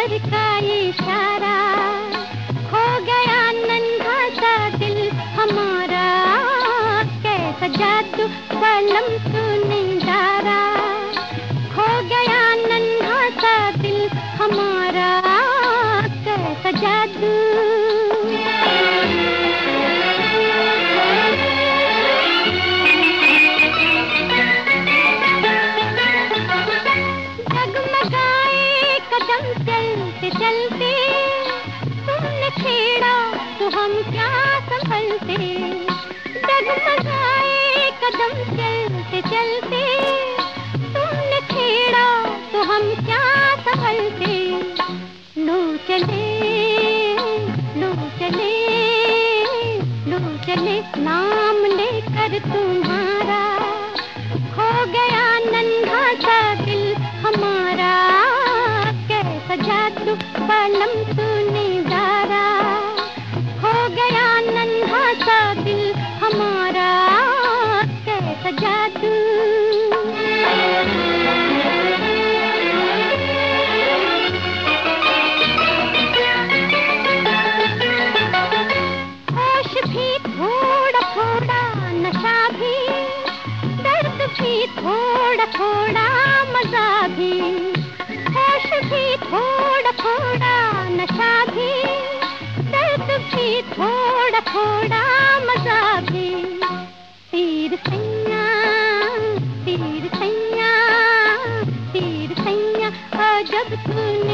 नजर का इशारा, खो गया नन्हा सा दिल हमारा, कैसा जादू बलम तूने डारा, खो गया नन्हा सा दिल हमारा, कैसा जादू। चलते चलते तुमने छेड़ा तो हम क्या संभलते, डगमगाए कदम चलते चलते तुमने छेड़ा तो हम क्या संभलते। लो चले लो चले लो चले नाम लेकर तुम्हारा, खो गया नन्हा सा दिल हमारा, जादू बलम तूने डारा, खो गया नन्हा सा दिल हमारा, कैसा जादू। होश भी थोड़ा थोड़ा, नशा भी, दर्द भी थोड़ा थोड़ा, मजा भी, होश भी थोड़ा थोड़ा, नशा भी, दर्द भी थोड़ा थोड़ा, मजा भी। तीर सैया तीर सैया तीर सैया, जब तूने